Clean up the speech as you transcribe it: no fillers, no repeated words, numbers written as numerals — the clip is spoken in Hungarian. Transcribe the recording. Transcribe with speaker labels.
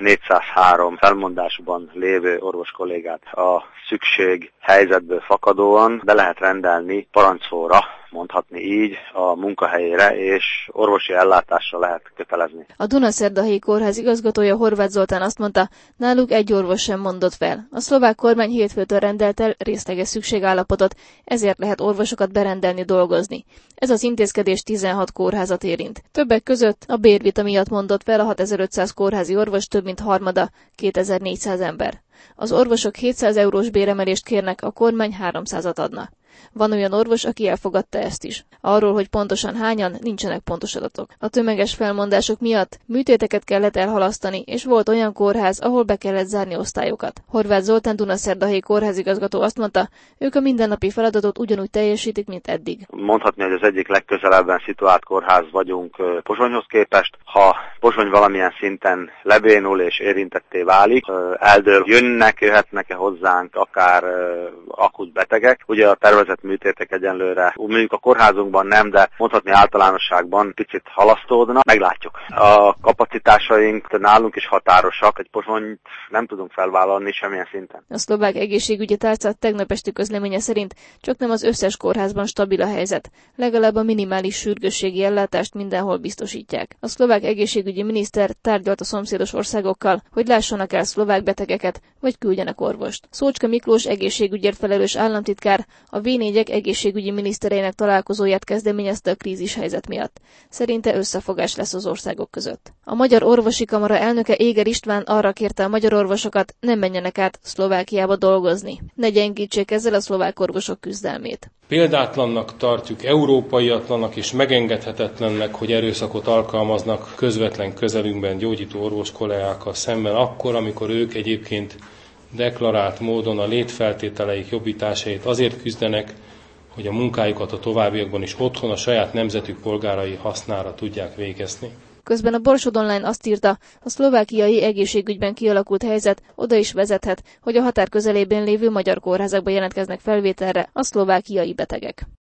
Speaker 1: 403 felmondásban lévő orvos kollégát a szükség helyzetből fakadóan be lehet rendelni parancsolra, mondhatni így, a munkahelyére, és orvosi ellátásra lehet kötelezni.
Speaker 2: A Dunaszerdahelyi Kórház igazgatója Horváth Zoltán azt mondta, náluk egy orvos sem mondott fel. A szlovák kormány hétfőtől rendelt el részleges szükségállapotot, ezért lehet orvosokat berendelni dolgozni. Ez az intézkedés 16 kórházat érint. Többek között a bérvita miatt mondott fel a 6500 kórházi orvos több mint harmada, 2400 ember. Az orvosok 700 eurós béremelést kérnek, a kormány 300-at adna. Van olyan orvos, aki elfogadta ezt is. Arról, hogy pontosan hányan, nincsenek pontos adatok. A tömeges felmondások miatt műtéteket kellett elhalasztani, és volt olyan kórház, ahol be kellett zárni osztályokat. Horváth Zoltán Dunaszerdahelyi kórházigazgató azt mondta, ők a mindennapi feladatot ugyanúgy teljesítik, mint eddig.
Speaker 1: Mondhatni, hogy az egyik legközelebben szituált kórház vagyunk Pozsonyhoz képest. Ha Pozsony valamilyen szinten lebénul és érintetté válik, eldől jöhetnek-e hozzánk akár akut betegek. Ugye a tervezett műtétek egyenlőre, mondjuk a kórházunkban nem, de mondhatni általánosságban picit halasztódna. Meglátjuk. A kapacitásaink nálunk is határosak, egy Pozsonyt nem tudunk felvállalni semmilyen szinten.
Speaker 2: A szlovák egészségügyi tárca tegnap esti közleménye szerint csaknem az összes kórházban stabil a helyzet. Legalább a minimális sürgősségi ellátást mindenhol biztosítják. A szlovák egészségügyi miniszter tárgyalt a szomszédos országokkal, hogy lássanak el szlovák betegeket, vagy küldjenek orvost. Szócska Miklós egészségügyért felelős államtitkár a V4-ek egészségügyi minisztereinek találkozóját kezdeményezte a krízishelyzet miatt. Szerinte összefogás lesz az országok között. A Magyar Orvosi Kamara elnöke Éger István arra kérte a magyar orvosokat, nem menjenek át Szlovákiába dolgozni. Ne gyengítsék ezzel a szlovák orvosok küzdelmét.
Speaker 3: Példátlannak tartjuk, európaiatlannak és megengedhetetlennek, hogy erőszakot alkalmaznak közvetlen közelünkben gyógyító orvos kollégákkal szemben akkor, amikor ők egyébként deklarált módon a létfeltételeik jobbításáért azért küzdenek, hogy a munkájukat a továbbiakban is otthon a saját nemzetük polgárai hasznára tudják végezni.
Speaker 2: Közben a Borsod Online azt írta, a szlovákiai egészségügyben kialakult helyzet oda is vezethet, hogy a határ közelében lévő magyar kórházakba jelentkeznek felvételre a szlovákiai betegek.